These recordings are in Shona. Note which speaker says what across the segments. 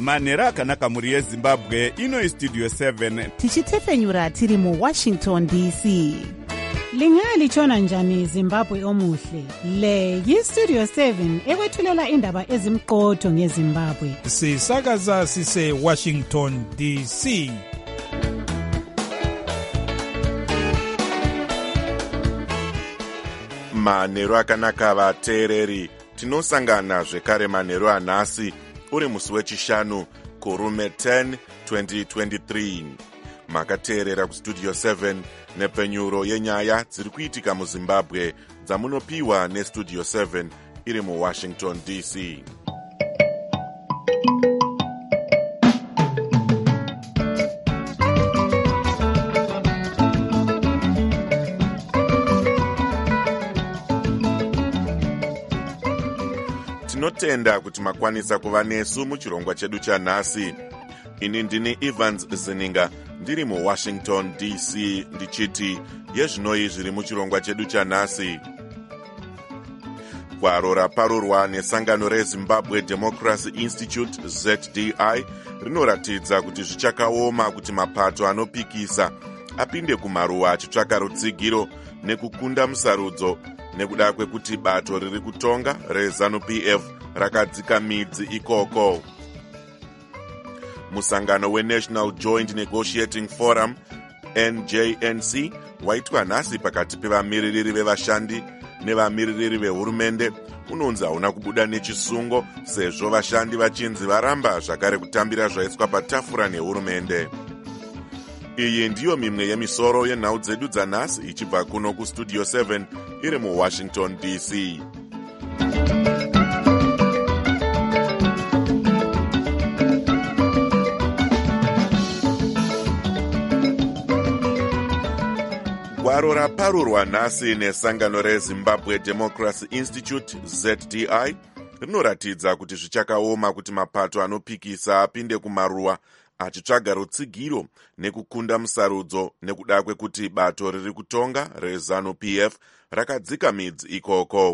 Speaker 1: manhero akanaka mhuri yezimbabwe. Ino istudio 7
Speaker 2: tichitefenyura tiri muwashington dc. Lingalitshona njani Zimbabwe omuhle? Le yistudio 7 ekwethulela indaba ezimqotho ngeZimbabwe.
Speaker 3: Sisakaza sise Washington DC.
Speaker 4: Manhero akanaka vateereri, tinosangana zvekare manhero anhasi uri musi wechishanu kurume 10 2023. Makateerera kustudio 7 nepfenyuro yenyaya dziri kuitika muZimbabwe dzamunopiwa nestudio 7 iri muWashington DC. Tinotenda kuti makwanisa kuva nesu muchirongwa chedu chanhasi. Ini ndini Evans Zininga ndiri muWashington DC ndichiti yezvinoi zviri muchirongwa chedu chanhasi. Gwaro raparurwa nesangano reZimbabwe Democracy Institute ZDI rinoratidza kuti zvichakaoma kuti mapato anopikisa apinde kumaruwa achitsvaka rutsigiro nekukunda musarudzo nekuda kwekuti bato riri kutonga reZANU-PF rakadzika midzi ikoko. Musangano weNational Joint Negotiating Forum NJNC waitwa nhasi pakati pevamiririri vevashandi nevamiririri vehurumende unonzi hauna kubuda nechisungo sezvo vashandi vachinzi varamba zvakare kutambira zvaiswa patafura nehurumende. Iyi ndiyo mimwe yemisoro yenhau dzedu dzanhasi ichibva kuno kustudio 7 iri muWashington DC. Gwaro raparurwa nhasi nesangano reZimbabwe Democracy Institute ZDI rinoratidza kuti zvichakaoma kuti mapato anopikisa apinde kumaruwa achitsvaga rutsigiro nekukunda musarudzo nekuda kwekuti bato riri kutonga reZANU-PF rakadzika midzi ikoko.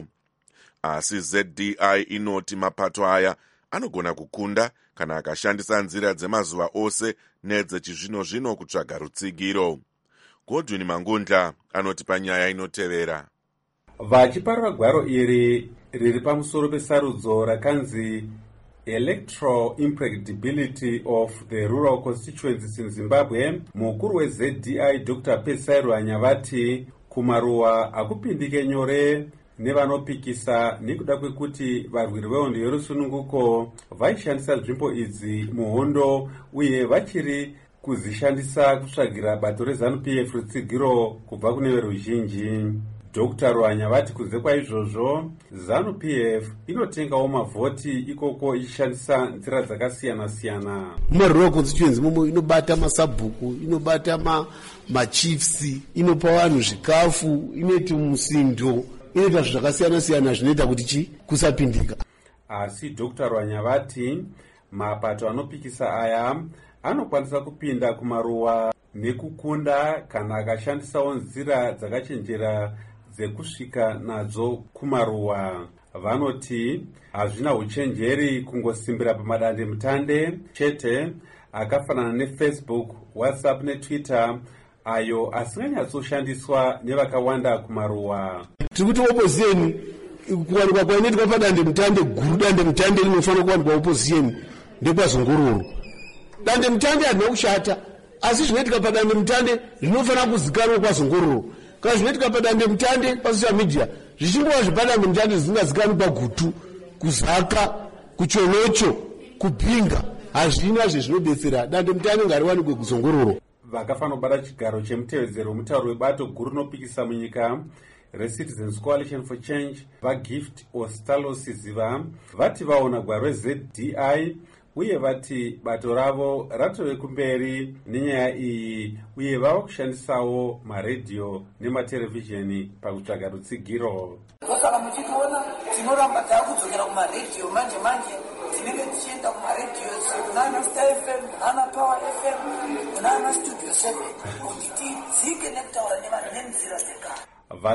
Speaker 4: Asi ZDI inoti mapato aya anogona kukunda kana akashandisa nzira dzemazuva ose nedzechizvino-zvino kutsvaga rutsigiro. Godwin Mangundla anoti panyaya inotevera.
Speaker 5: Vachiparura gwaro iri riri pamusoro pesarudzo rakanzi Electoral Impracticability of the Rural Constituencies in Zimbabwe, mukuru weZDI Dr. Pesairu anyavati kumaruwa akupindike nyore nevanopikisa nekuda kwekuti varwiri vehondo yerusununguko vaishandisa nzvimbo idzi muhondo uye vachiri kuzishandisa kutsvagira bato reZANU-PF rutsigiro kubva kune veruzhinji. Dr. Rwanya vati kunze kwaizvozvo ZANU-PF inotengawo mavhoti ikoko ichishandisa nzira dzakasiyana-siyana.
Speaker 6: Murural constituency momo inobata masabhuku, inobata machiefs, inopa vanhu zvikafu, inoita musindo, inoita zvakasiyana-siyana zvinoita kuti kusapindika.
Speaker 5: Asi Dr. Rwanya vati mapato anopikisa aya anokwanisa kupinda kumaruwa nekukunda kana akashandisawo nzira dzakachenjera dzekusvika nadzo kumaruwa. Vanoti hazvina uchenjeri kungosimbira pamadande mutande chete akafanana neFacebook, WhatsApp neTwitter ayo asinganyatsoshandiswa nevakawanda kumaruwa.
Speaker 6: Tiri kuti opposition kuwanikwa kwainoitwa padande mutande guru, dande mutande rinofanira kuwanikwa opposition ndekwazungururu. Dande mutande harina kushata, asi zvinoitika padande mutande zvinofanira kuzikanwa kwazungururu. Kana zvinoitika padande mutande pasocial media zvichingova zvepadande mutande zvisingazikanwi pagutu, kuzaka, kuchonocho, kupinga, hazvina zvezvinobetsera. Dande mutande ngariwanikwe kuzungururu.
Speaker 5: Vakafanira kubata chigaro chemutevedzero wemutauro webato guru rinopikisa munyika reCitizens Coalition for Change vaGift Ostalosi Ziva vati vaona gwaro reZDI uye vati bato ravo ratove kumberi nenyaya iyi uye vava kushandisawo maredhiyo nematerevhizheni pakutsvaga rutsigiro.
Speaker 7: Kana muchitiona tinoramba takudzokera kumaredhiyo manje tinenge tichienda kumaredhiyo kunana Star FM, kunana Power FM, kunana Studio 7 kuti tidzike nekutaura nevanhu nenzira dzekare.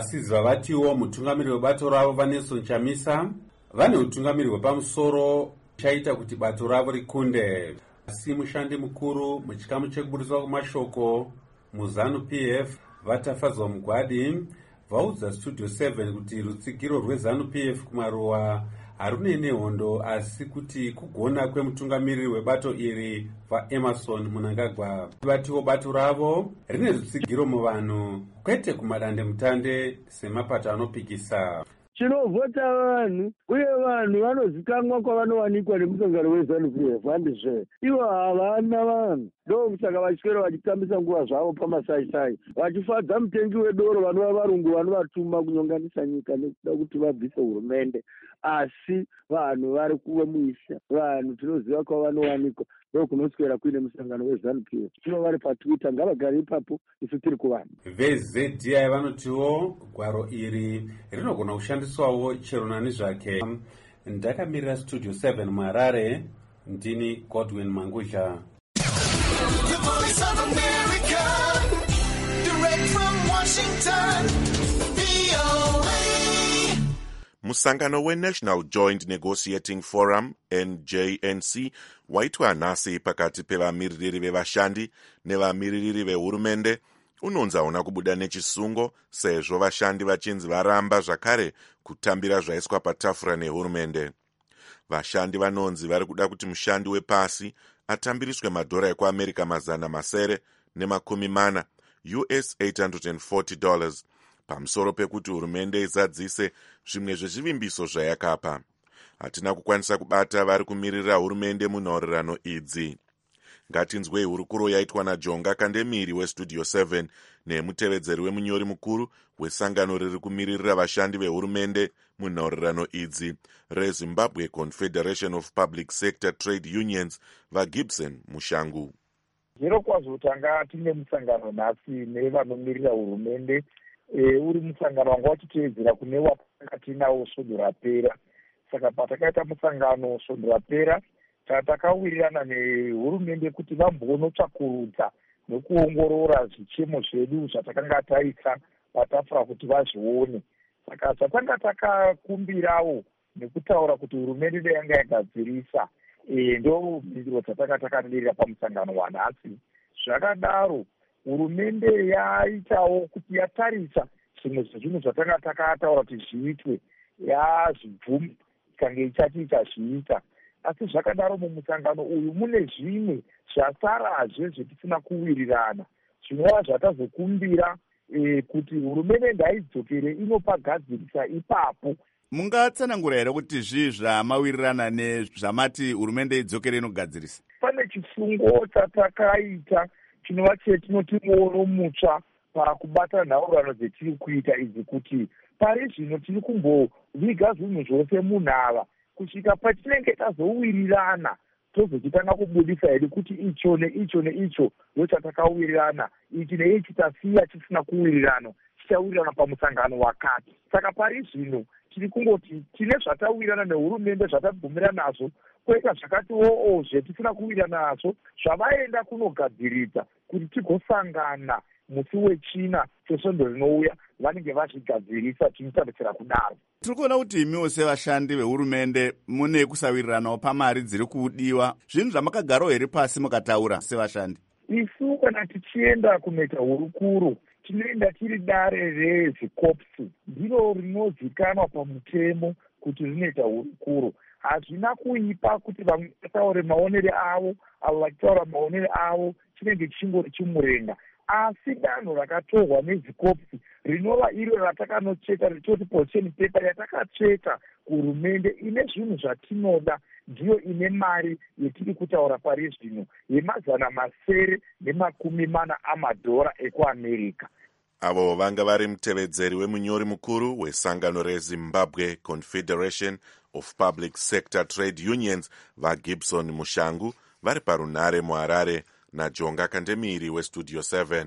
Speaker 5: Vasizi vavatiwo mutungamiriri webato ravo vaNelson Chamisa vane utungamiriri hwepamusoro chaita kuti bato ravo rikunde. Asi mushandi mukuru muchikamu chekuburiswa kwemashoko muZANU-PF Vatafadzwa Mugwadi vaudza Studio 7 kuti rutsigiro rweZANU-PF kumaruwa harune nehondo, asi kuti kugona kwemutungamiriri webato iri vaEmerson Mnangagwa. Vatiwo bato ravo rine rutsigiro muvanhu kwete kumadandemutande semapato anopikisa.
Speaker 8: Tinovhota vanhu uye vanhu vanozikanwa kwavanowanikwa nemusangano weZANU-PF. handizve ivo havana vanhu, ndokusaka vachikero vachitambisa nguva zvavo pamasaisai vachifadza mutengi wedoro vanova varungu vanovatuma kunyonganisa nyika nekuda kuti vabvise hurumende. Asi vanhu vari kuve muisha, vanhu tinoziva kwavanowanikwa ndokunoswera kuine musangano weZANU-PF. tinova vari paTwitter, ngavagare ipapo, isu tiri kuvanhu.
Speaker 5: VZDI vanotiwo gwaro iri rinogona kushandiswawo chero nani zvake. Ndakamirira Studio 7 muHarare, ndini Godwin Manguzha.
Speaker 4: Musangano weNational Joint Negotiating Forum NJNC waitwa nhasi pakati pevamiririri vevashandi nevamiririri vehurumende unonzi hauna kubuda nechisungo sezvo vashandi vachinzi varamba zvakare kutambira zvaiswa patafura nehurumende. Vashandi vanonzi vari kuda kuti mushandi wepasi atambiriswe madhora ekuAmerica $940 US $840 pamusoro pekuti hurumende izadzise zvimwe zvezvivimbiso zvayakapa. Hatina kukwanisa kubata vari kumirira hurumende munhorerano idzi. Ngatinzwei hurukuro yaitwa naJonga Kandemiri weStudio 7 nemutevedzeri wemunyori mukuru wesangano riri kumiririra vashandi vehurumende munhorerano idzi reZimbabwe Confederation of Public Sector Trade Unions vaGibson Mushangu.
Speaker 9: Zviro kwazvo tanga tine musangano nhasi nevanomirira hurumende, uri musangano wanga wachiteedzera kune watanga tinawo svondo rapera. Saka patakaita musangano svondo rapera tatakawirirana nehurumende kuti vambonotsvakurudza nekuongorora zvichemo zvedu zvatakanga taisa patafura kuti vazvione. Saka zvatanga takakumbirawo nekutaura kuti hurumende yanga yagadzirisa ndo mhinduro dzatanga takamirira pamusangano wanhasi. Zvakadaro hurumende yaitawo kuti yatarisa zvimwe zvezvinhu zvatanga takataura kuti zviitwe, yazvibvuma ikange ichati ichazviita. Asi zvakadaro mumusangano uyu mune zvimwe zvasarazve zvetisina kuwirirana, zvinova zvatazokumbira kuti hurumende ngaidzokere inopagadzirisa ipapo.
Speaker 1: Mungatsanangura here kuti zvii zvamawirirana nezvamati hurumende idzokere inogadzirisa?
Speaker 9: Pane chisungo chatakaita chinova chetinoti muono mutsva pakubata nhaurano dzetiri kuita idzi, kuti pari zvino tiri kumboviga zvinhu zvose munhava kusvika patinenge tazowirirana tozochitanga kubudisa hedu kuti icho neicho neicho ndo chatakawirirana, ichi neichi tasiya tisina kuwirirana, tichawirirana pamusangano wakati. Saka pari zvino tiri kungoti tine zvatawirirana nehurumende zvatabvumira nazvo, kwoita zvakatiwo zvetisina kuwirirana nazvo zvavaenda kunogadziridza kuti tigosangana musi wechina chesvondo rinouya vanenge vazvigadzirisa, tinotambisira kudaro.
Speaker 1: Tiri kuona kuti imiwo sevashandi vehurumende mune kusawiriranawo pamari dziri kudiwa. Zvinhu zvamakagarawo here pasi mukataura sevashandi?
Speaker 9: Isu kana tichienda kunoita hurukuro tinoenda tiri dare rezvikopsi, ndiro rinozikanwa pamutemo kuti rinoita hurukuro. Hazvina kuipa kuti vamwe vataure maonere avo, avo vachitaura maonere avo, chinenge chingori chimurenga. Asi danho rakatorwa nezvikopsi rinova iro ratakanotsveta richoti position paper yatakatsveta kuhurumende ine zvinhu zvatinoda, ndiyo ine mari yetiri kutaura pari zvino $940 ekuAmerica.
Speaker 4: Avo vanga vari mutevedzeri wemunyori mukuru wesangano reZimbabwe Confederation of Public Sector Trade Unions vaGibson Mushangu vari parunhare muHarare naJonga Kandemiri weStudio 7.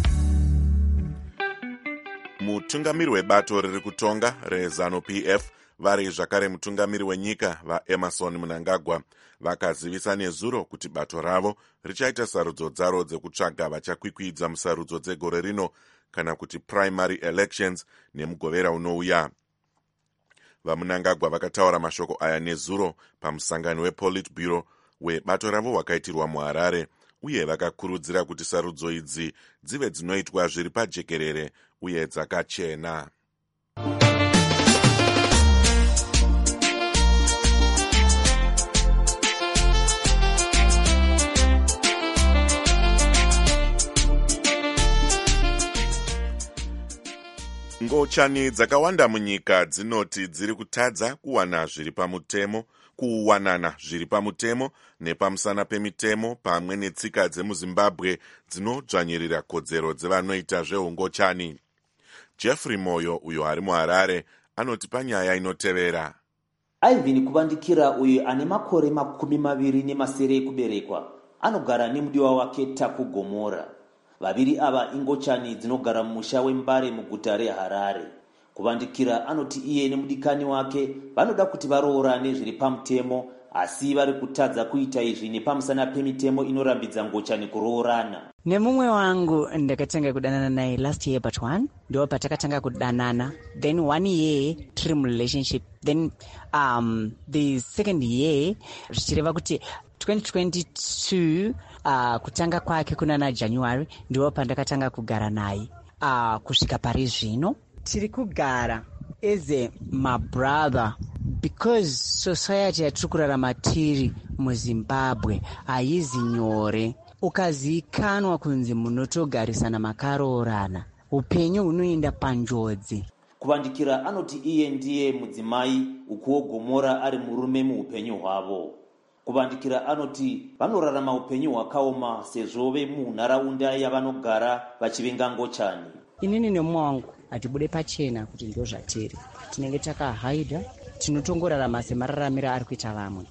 Speaker 4: Mutungamiri webato riri kutonga reZANU-PF vari zvakare mutungamiri wenyika vaEmerson Mnangagwa vakazivisa nezuro kuti bato ravo richaita sarudzo dzaro dzekutsvaga vachakwikwidza musarudzo dzegore rino kana kuti primary elections nemugovera unouya. VaMnangagwa vakataura mashoko aya nezuro pamusangano wePolitburo webato ravo wakaitirwa muHarare, uye vakakurudzira kuti sarudzo idzi dzive dzinoitwa zviri pajekerere uye dzakachena. Ngochani dzakawanda munyika dzinoti dziri kutadza kuwanana zviri pamutemo nepamusana pemitemo pamwe netsika dzemuZimbabwe dzinodzvanyirira kodzero dzevanoita zveungochani. Jeffrey Moyo, uyo ari muHarare, anoti panyaya inotevera.
Speaker 10: Ivan Kubandikira, uyo ane makore 27 ekuberekwa, anogara nemudiwa wake Taku Gomora. Vaviri ava ingochani dzinogara mumusha weMbare muguta reHarare. Kubandikira anoti iye nemudikani wake vanoda kuti varoorane zviri pamutemo, asi vari kutadza kuita izvi nepamusana pemitemo inorambidza ngochani kuroorana.
Speaker 11: Nemumwe wangu ndakatanga kudanana naye last year but 1 ndo patakatanga kudanana, then 1 year tiri relationship, then the second year zvichireva kuti 2022 kutanga kwake kuna January ndiwo pandakatanga kugara naye. Kusvika pari zvino tiri kugara as my brother because society yatiri kurarama tiri muZimbabwe haizi nyore. Ukazikanwa kunzi munotogarisana makaroorana, upenyu hunoenda panjodzi.
Speaker 10: Kubandikira anoti iye ndiye mudzimai, ukuwo Gomora ari murume muupenyu hwavo. Kubandikira anoti vanorarama upenyu hwakaoma sezvo vemunharaunda yavanogara vachivenga ngochani.
Speaker 11: Inini nemumwe wangu hatibude pachena kuti ndo zvatiri. Tinenge takahaidha, tinotongorarama semararamiro ari kuita vamwe.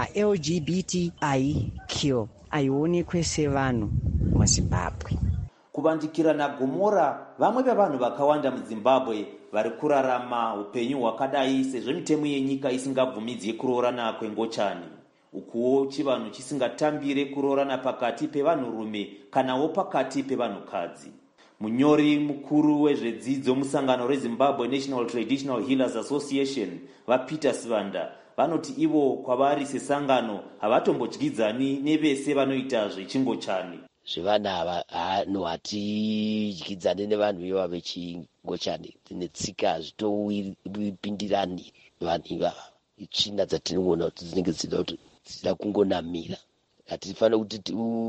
Speaker 11: LGBTIQ haionekwe sevanhu muZimbabwe.
Speaker 10: Kubandikira naGomora, vamwe vevanhu vakawanda muZimbabwe vari kurarama upenyu hwakadai sezvo mitemo yenyika isingabvumidzi kuroorana kwengochani. Ukuwo chivanhu chisingatambire kuroorana pakati pevanhurume kanawo pakati pevanhukadzi. Munyori mukuru wezvedzidzo musangano reZimbabwe National Traditional Healers Association, vaPeter Sivanda, vanoti ivo kwavari sesangano havatombodyidzani nevese vanoita zvechingochani.
Speaker 12: Zvevana vanhu hatidyidzane nevanhu ivava vechingochani, netsika zvitopindirani vanhu ivava. Itsvina dzatinoona kuti dzinenge dzida kungonamira. Hatifanira kuti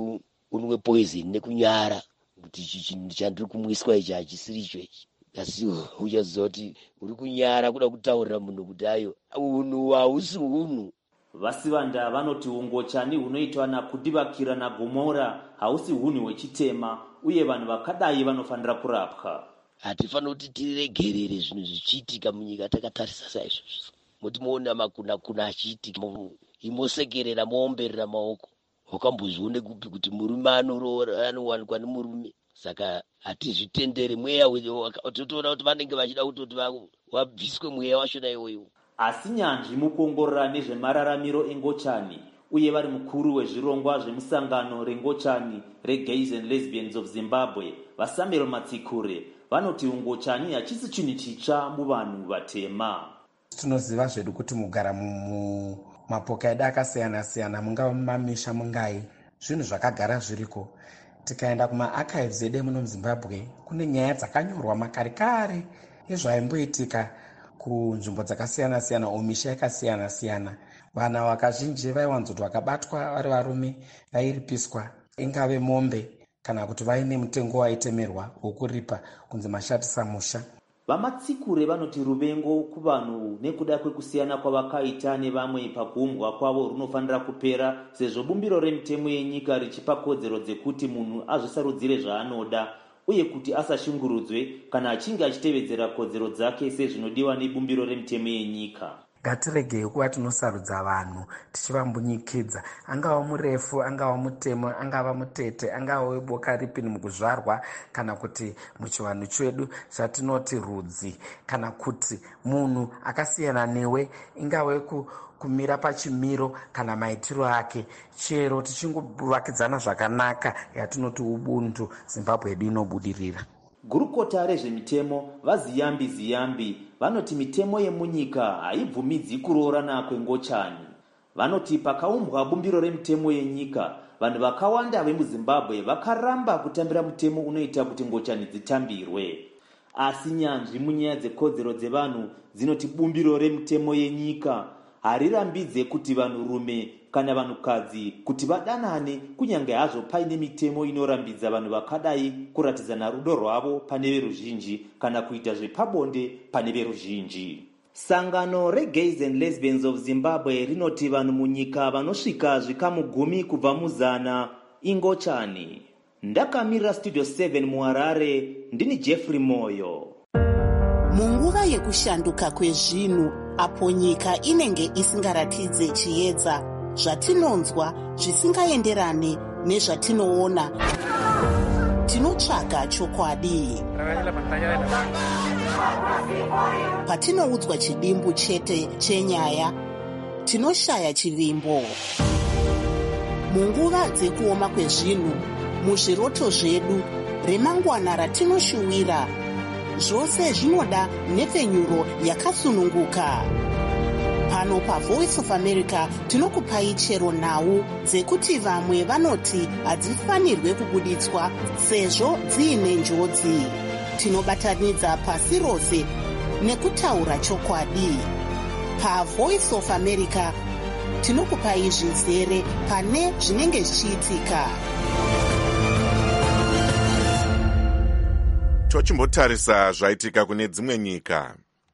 Speaker 12: unwe poison nekunyara kuti chinhu chandiri kumwiswa ichi hachisiri icho ichi. Asi uchaziva kuti uri kunyara kuda kutaurira munhu kuti ayo unhu hausi unhu.
Speaker 10: Vasivanda vanoti ungochani hunoitwa naKubandikira naGomora hausi hunhu hwechitema, uye vanhu vakadai vanofanira kurapwa.
Speaker 12: Hatifanira kuti tiregerere zvinhu zvichiitika munyika takatarisa saizvozvo. Muti moona makuna achiitika imosekerera moomberera maoko. Wakambozvione kupi kuti murume anowanikwa nemurume? Saka hatizvitendere mweya totoona kuti vanenge vachida kutoti wabviswe mweya wachona iwoyo.
Speaker 10: Asi nyanzvi mukuongorora nezvemararamiro engochani uye vari mukuru wezvirongwa zvemusangano rengochani reGays and Lesbians of Zimbabwe, vaSamuel Matsikure, vanoti ungochani hachisi chinhu chitsva muvanhu vatema.
Speaker 13: Tinoziva zvedu kuti mugara mumapoka edu akasiyana-siyana, mungava mumamisha mungai, zvinhu zvakagara zviriko. Tikaenda kumaarchives edu muno muZimbabwe, kune nyaya dzakanyorwa makare kare ezvaimboitika kunzvimbo dzakasiyana-siyana, omisha yakasiyana-siyana. Vana vakazhinji vaiwanzoti vakabatwa vari varume vairipiswa, ingave mombe kana kuti vaine mutengo waitemerwa wokuripa kunzi mashatisa musha.
Speaker 10: VaMatsikure vanoti ruvengo kuvanhu nekuda kwekusiyana kwavakaita nevamwe pakuumbwa kwavo runofanira kupera, sezvo bumbiro remitemo yenyika richipa kodzero dzekuti munhu azvisarudzire zvaanoda uye kuti asashungurudzwe kana achinge achitevedzera kodzero dzake sezvinodiwa nebumbiro remitemo yenyika.
Speaker 13: ngatiregei kuva tinosarudza vanhu tichivambunyikidza, angava murefu, angava mutemo, angava mutete, angava weboka ripi mukuzvarwa, kana kuti muchivanhu chedu zvatinoti rudzi, kana kuti munhu akasiyana newe, ingave kumira pachimiro kana maitiro ake, chero tichingovakidzana zvakanaka yatinoti ubuntu, Zimbabwe yedu inobudirira.
Speaker 10: Gurukota rezvemitemo vaziyambi vanoti mitemo yemunyika haibvumidzi kuroorana kwengochani. Vanoti pakaumbwa bumbiro remitemo yenyika, vanhu vakawanda vemuZimbabwe vakaramba kutambira mutemo unoita kuti ngochani dzitambirwe. Asi nyanzvi munyaya dzekodzero dzevanhu dzinoti bumbiro remitemo yenyika harirambidze kuti vanhurume kana vanhukadzi kuti vadanane, kunyange hazvo paine mitemo inorambidza vanhu vakadai kuratidzana rudo rwavo pane veruzhinji kana kuita zvepabonde pane veruzhinji. Sangano reGays and Lesbians of Zimbabwe rinoti vanhu munyika vanosvika zvikamu 10 kubva muzana ingochani. Ndakamirira Studio 7 muHarare, ndini Jeffrey Moyo.
Speaker 14: Munguva yekushanduka kwezvinhu, apo nyika inenge isingaratidze chiedza, zvatinonzwa zvisingaenderane nezvatinoona, tinotsvaga chokwadi. Patinoudzwa chidimbu chete chenyaya, tinoshaya chivimbo. Munguva dzekuoma kwezvinhu, muzviroto zvedu, remangwana ratinoshuwira, zvose zvinoda nhepfenyuro yakasununguka. Pano paVoice of America tinokupai chero nhau dzekuti vamwe vanoti hadzifanirwe kubuditswa sezvo dziine njodzi. Tinobatanidza pasi rose nekutaura chokwadi. PaVoice of America tinokupai zvizere pane zvinenge zvichiitika.
Speaker 4: Tochimbotarisa zvaitika kune dzimwe nyika.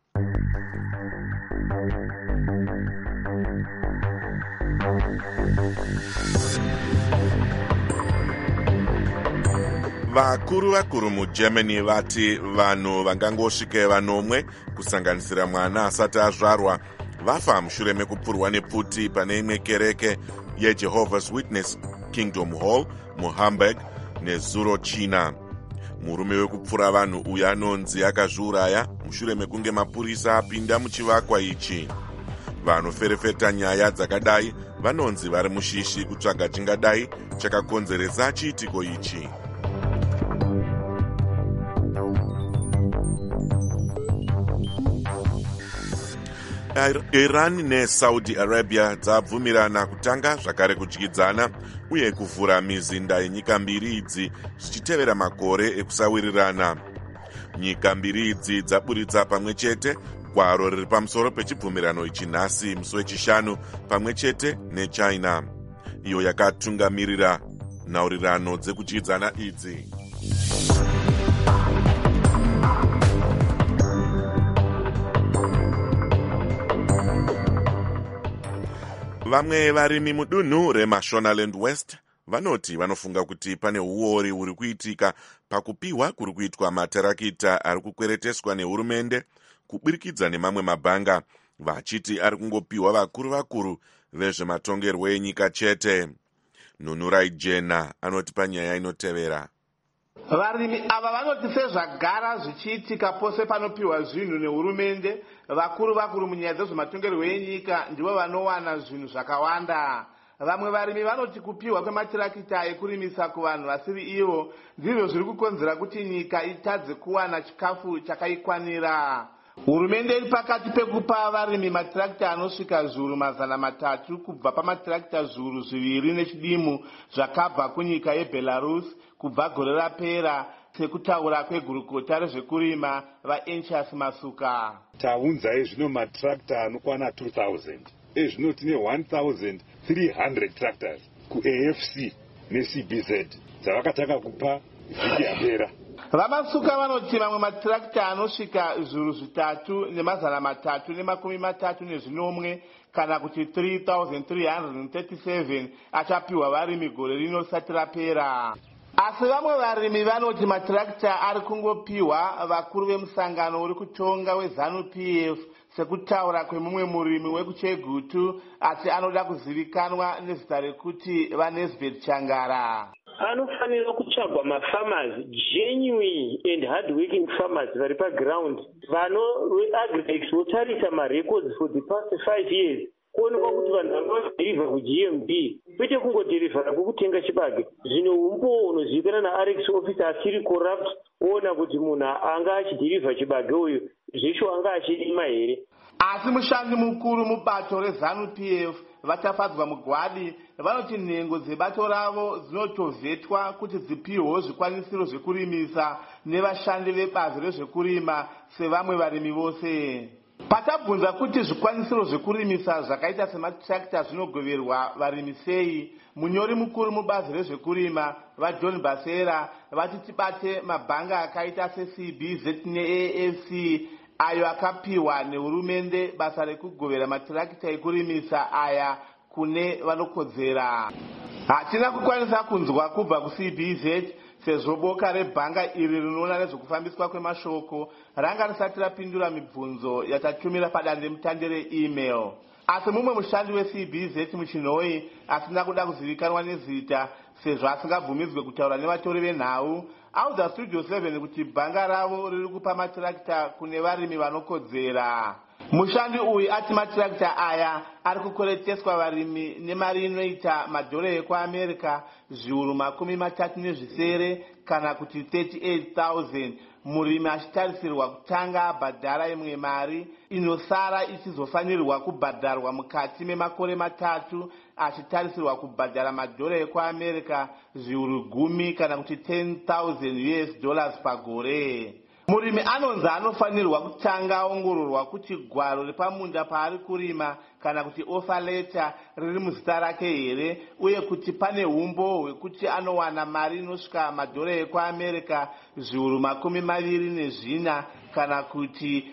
Speaker 4: Vakuru muGermany vati vanhu vangangosvike vanomwe kusanganisira mwana asati azvarwa vafa mushure mekupfurwa nepfuti pane imwe kereke yeJehovah's Witness Kingdom Hall muHamburg nezuro China. Murume wekupfura vanhu uyu anonzi akazviuraya mushure mekunge mapurisa apinda muchivakwa ichi. Vanoferefeta nyaya dzakadai vanonzi vari mushishi kutsvaga chingadai chakakonzeresa chiitiko ichi. Iran neSaudi Arabia dzabvumirana kutanga zvakare kudyidzana uye kuvhura mizinda yenyika mbiri idzi zvichitevera makore ekusawirirana. Nyika mbiri idzi dzaburitsa pamwe chete gwaro riri pamusoro pechibvumirano ichi nhasi musi wechishanu pamwe chete neChina, iyo yakatungamirira nhaurirano dzekudyidzana idzi. Vamwe varimi mudunhu reMashonaland West vanoti vanofunga kuti pane uori huri kuitika pakupiwa kuri kuitwa matarakita ari kukwereteswa nehurumende kuburikidza nemamwe mabhanga, vachiti ari kungopiwa vakuru vezvematongerwo enyika chete. Nunurai Jena anoti panyaya inotevera.
Speaker 15: Varimi ava vanoti sezvagara zvichiitika pose panopiwa zvinhu nehurumende, vakuru munyaya dzezvematongerwo enyika ndivo vanowana zvinhu zvakawanda. Vamwe varimi vanoti kupiwa kwematirakita ekurimisa kuvanhu vasiri ivo ndizvo zviri kukonzera kuti nyika itadze kuwana chikafu chakaikwanira. Hurumende iri pakati pekupa varimi matirakita anosvika zviuru 300 kubva pamatirakita zviuru 2 nechidimu zvakabva kunyika yeBelarus kubva gore rapera, sekutaura kwegurukota rezvekurima vaEnchas Masuka.
Speaker 16: Taunzai zvino matirakita anokwana 2000 ezvino tine 1300 tractors kuAFC neCBZ dzavakatanga kupa vhiki yapera.
Speaker 15: Vamasuka vanoti mamwe matirakita anosvika zviuru 3,330 kana kuti 3,337 achapiwa varimi gore rino risati rapera. Asi vamwe varimi vanoti matirakita ari kungopiwa vakuru vemusangano uri kutonga weZANU-PF sekutaura kwemumwe murimi wekuchegutu asi anoda kuzivikanwa nezita rekuti vanesbet changara.
Speaker 17: Anofanira kutsvagwa mafarmers, genuine and hard-working farmers vari paground, veAgriX votarisa marecords for the past 5 years kuonekwa kuti vanhu vanodhirivha kuGMB kwete kungodhirivhara kwekutenga chibage. Zvino umbo unozivikanwa naRX officer asiri corrupt, oona kuti munhu anga achidhirivha chibage uyu zvesho anga achidima here.
Speaker 15: Asi mushandi mukuru mubato reZANU-PF vatafadzwa mugwadi vanoti nhengo dzebato ravo dzinotovhetwa kuti dzipihwewo zvikwanisiro zvekurimisa nevashandi vebazi rezvekurima sevamwe varimi vose. Patabvunza kuti zvikwanisiro zvekurimisa zvakaita sematractor zvinogoverwa varimi sei, munyori mukuru mubazi rezvekurima vaJohn Basera vati tibate mabhanga akaita seCBZ neAFC ayo akapiwa nehurumende basa rekugovera matirakita ekurimisa aya kune vanokodzera. Hatina kukwanisa kunzwa kubva kuCBZ sezvo boka rebhanga iri rinoona nezvekufambiswa kwemashoko ranga risati rapindura mibvunzo yatatumira padandemutande reemail. Asi mumwe mushandi weCBZ muchinhoi asina kuda kuzivikanwa nezita sezvo asingabvumidzwe kutaura nevatori venhau audza Studio 7 kuti bhanga ravo riri kupa matirakita kune varimi vanokodzera. Mushandi uyu ati matirakita aya ari kukoreteswa varimi nemari inoita madhora ekuAmerica zviuru 37 kana kuti 38,000, murimi achitarisirwa kutanga abhadhara imwe mari inosara ichizofanirwa kubhadharwa mukati memakore 3 achitarisirwa kubhadhara madhora ekuAmerica zviuru 10 kana kuti $10,000 pagore. Murimi anonzi anofanirwa kutanga aongororwa kuti gwaro repamunda paari kurima kana kuti offer letter riri muzita rake here, uye kuti pane umbo hwekuti anowana mari inosvika madhora ekuAmerica zviuru 24 kana kuti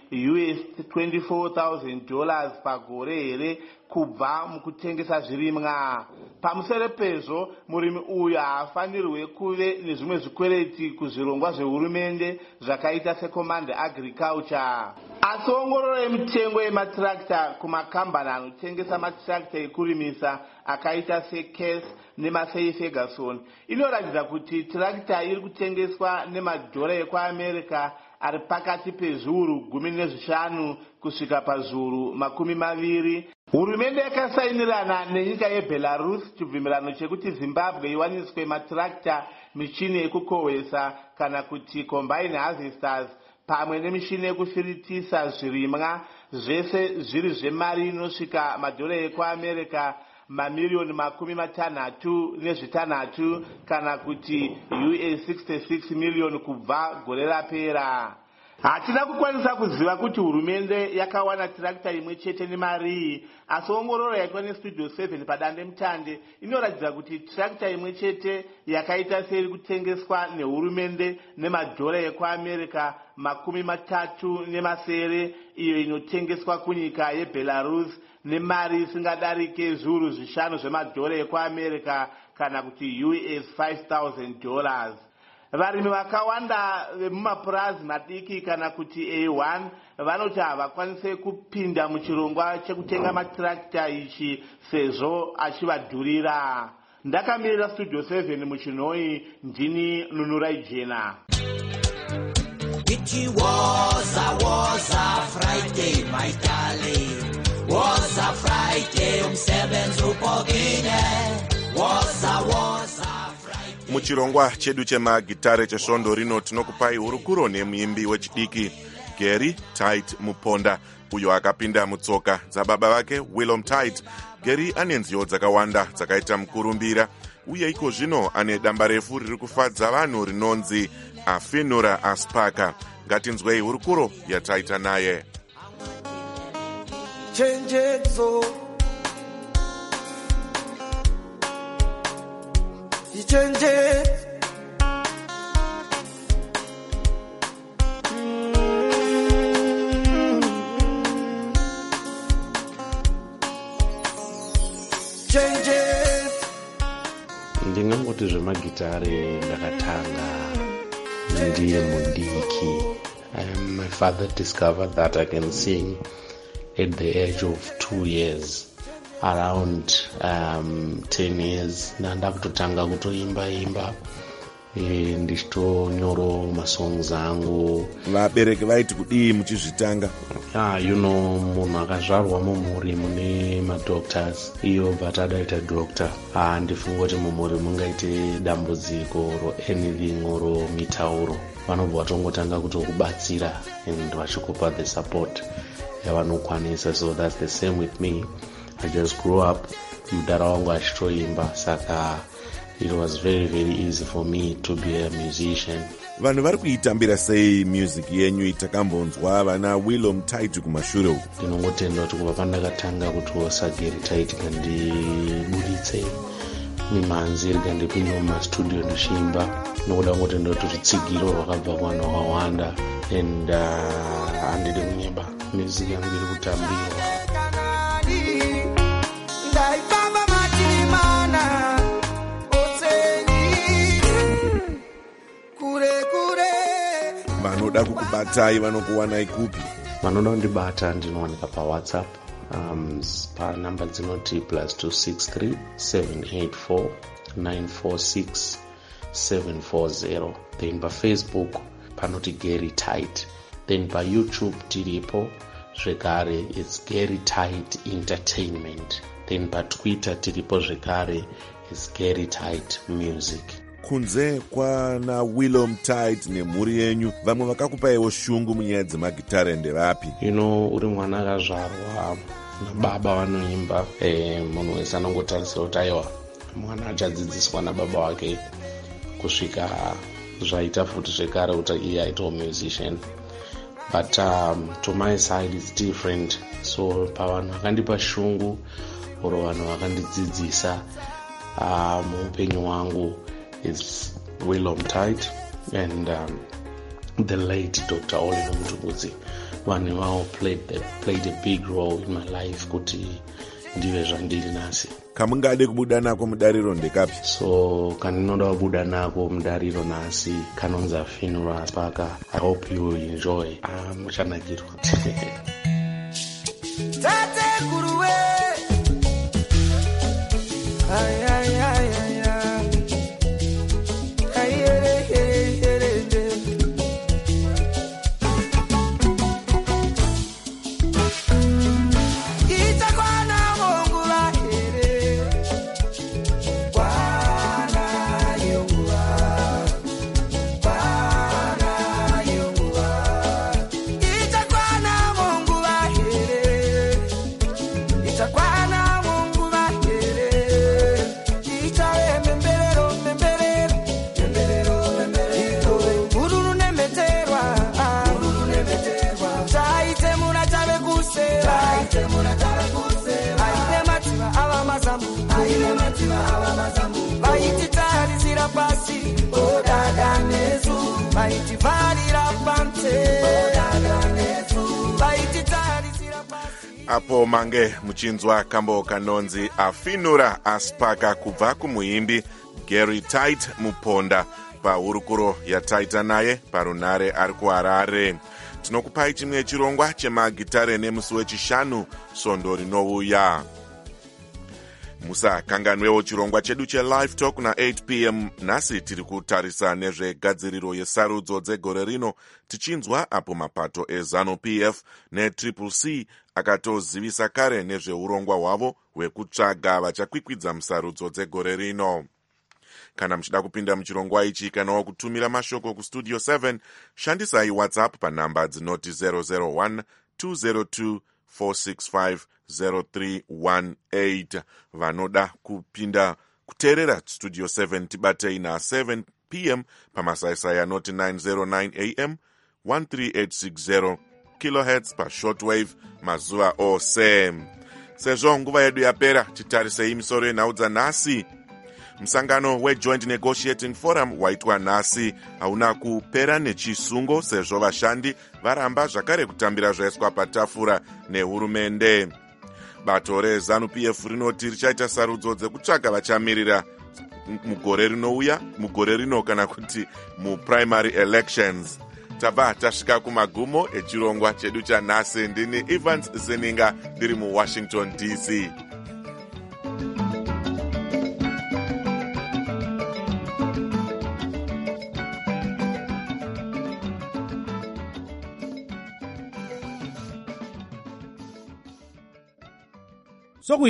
Speaker 15: $24,000 pagore here kubva mukutengesa zvirimwa. Pamusoro pezvo murimi uyu haafanirwe kuve nezvimwe zvikwereti kuzvirongwa zvehurumende zvakaita seCommand Agriculture. Asi ongororo yemitengo yematractor kumakambani anotengesa matractor ekurimisa akaita seCase neMassey Ferguson inoratidza kuti tractor iri kutengeswa nemadhora ekuAmerica ari pakati pezviuru 15 kusvika pazviuru 20. Hurumende yakasainirana nenyika yeBelarus chibvumirano chekuti Zimbabwe iwaniswe matractor, michini yekukohwesa kana kuti combine harvesters pamwe nemishini yekufiritisa zvirimwa, zvese zviri zvemari inosvika madhora ekuAmerica mamiliyoni 66 kana kuti $66 million kubva gore rapera. Hatina kukwanisa kuziva kuti hurumende yakawana tirakita imwe chete nemari, asi ongororo yaitwa neStudio 7 padandemutande inoratidza kuti tirakita imwe chete yakaita seri kutengeswa nehurumende nemadhora ekuAmerica 37 iyo inotengeswa kunyika yeBelarus nemari isingadarike zviuru 5 zvemadhora ekuAmerica kana kuti $5,000. Varimi vakawanda vemumapurazi madiki kana kuti A1 vanoti havakwanise kupinda muchirongwa chekutenga matirakita ichi sezvo achivadhurira. Ndakamirira Studio 7 muchinhoi, ndini Nunurai Jena.
Speaker 18: It was a Friday, my darling. Was a Friday, umsebenzi upogile. Was a
Speaker 4: muchirongwa chedu chemagitare chesvondo rino tinokupai hurukuro nemuimbi wechidiki Gary Tite Muponda, uyo akapinda mutsoka dzababa vake Willem Tite. Gary ane nziyo dzakawanda dzakaita mukurumbira, uye iko zvino ane damba refu riri kufadza vanhu rinonzi Afinura Aspaka. Ngatinzwei hurukuro yataita naye.
Speaker 18: Chenjedzo Change
Speaker 19: ndingangoti zvemagitare ndakatanga ndiri mudiki. My father discovered that I can sing at the age of 2 years. Around 10 years ndakutotanga kutoimba ndichitonyoro masongs angu.
Speaker 4: Vabereki vaiti kudii muchizvitanga?
Speaker 19: Munhu akazvarwa mumhuri mune madoctors iyo but adaita doctor. Ndifunga kuti mumhuri mungaite dambudziko ro anything oro mitauro vanobva vatongotanga kutokubatsira and vachikupa the support yavanokwanisa. So that's the same with me. I just grew up mudara wangu achitoimba, saka it was very very easy for me to be a musician.
Speaker 4: Vanhu vari kuitambira sei music yenyu? Takambonzwa vana Willow Mtaitu kumashure uku.
Speaker 19: Ndinongotenda kuti kubva pandakatanga kutosa Gary Tight kandibuditse mimhanzi rikandipinda mumastudio ndichiimba, nokuda kungotenda kuti rutsigiro rwakabva kuvanhu vakawanda and handidi kunyeba music yangu iri kutambirwa.
Speaker 4: Vanoda kukubatai vanokuwanai kupi?
Speaker 19: Vanoda kundibata ndinowanika paWhatsApp panhamba dzinoti +263 784 946 740. Then paFacebook panoti Gary Tight. Then paYouTube tiripo zvekare, it's Gary Tight Entertainment. Then paTwitter tiripo zvekare, it's Gary Tight Music.
Speaker 4: Kunze kwana Willow Mtaitu nemhuri yenyu, vamwe vakakupaiwo shungu munyaya dzemagitare ndevapi?
Speaker 19: Uri mwana akazvarwa nababa vanoimba, munhu wese anongotarisira kuti aiwa mwana achadzidziswa nababa wake kusvika zvaita futi zvekare kuti iye aitawo musician. But to my side it's different. So pavanhu vakandipa shungu oro vanhu vakandidzidzisa muupenyu hwangu, it's Willow Mtaitu and the late Dr. Oliver Mutungudzi. Vanhu ivavo played a big role in my life kuti ndive zvandiri nhasi.
Speaker 4: Kamungade kubuda nako mudariro ndekapi?
Speaker 19: So kandinoda kubuda nako mudariro nhasi kanonzi Funeral Paka. I hope you enjoy. Muchanakirwa.
Speaker 18: Tate kuruwe. Ay ay ay ay.
Speaker 4: Apo mange muchinzwa kambo kanonzi Afinura Aspaka kubva kumuimbi Gary Tight muponda pahurukuro yataita naye parunare ari kuHarare. Tinokupai chimwe chirongwa chemagitare nemusi wechishanu Svondo rinouya. Musakanganwewo chirongwa chedu cheLive Talk na 8 p.m. Nhasi tiri kutarisa nezvegadziriro yesarudzo dzegore rino, tichinzwa apo mapato eZANU-PF neCCC akatozivisa kare nezveurongwa hwavo hwekutsvaga vachakwikwidza musarudzo dzegore rino. Kana muchida kupinda muchirongwa ichi kana kutumira mashoko kustudio 7, shandisai WhatsApp panhamba dzinoti 001 202 465-0318. Vanoda kupinda kuteerera studio 7 tibatei na 7 p.m. pamasaisai anoti 909 am 13860 kHz pashortwave mazuva ose. Sezvo nguva yedu yapera, titarisei misoro yenhau dzanhasi. Musangano weJoint Negotiating Forum waitwa nhasi hauna kupera nechisungo sezvo vashandi varamba zvakare kutambira zvaiswa patafura nehurumende. Bato reZANU-PF rinoti richaita sarudzo dzekutsvaga vachamirira mugore rino kana kuti muprimary elections. tabva tasvika kumagumo echirongwa chedu chanhasi. Ndini Evans Zeninga ndiri muWashington DC.